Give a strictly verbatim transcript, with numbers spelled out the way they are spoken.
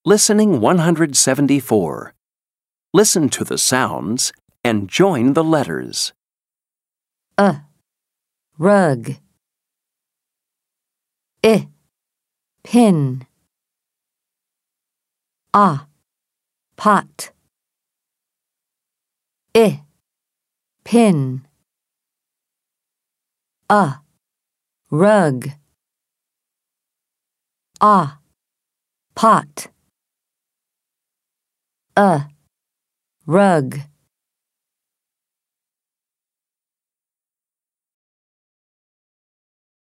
Listening one hundred seventy-four. Listen to the sounds and join the letters. A. Rug. I. Pin. A. Pot. I. Pin. A. Rug. A. Pot. A. Rug.